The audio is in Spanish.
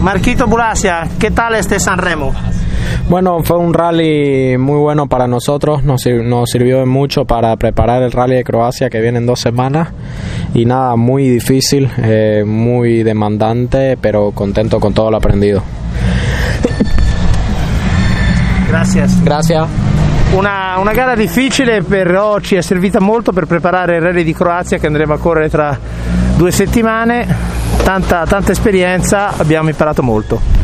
Marquito Bulacia, ¿qué tal este San Remo? Bueno, fue un rally muy bueno para nosotros, nos sirvió de mucho para preparar el rally de Croacia que viene en 2 semanas y nada, muy difícil, muy demandante, pero contento con todo lo aprendido. Grazie. Una gara difficile, però ci è servita molto per preparare il rally di Croazia che andremo a correre tra 2 settimane. Tanta esperienza, abbiamo imparato molto.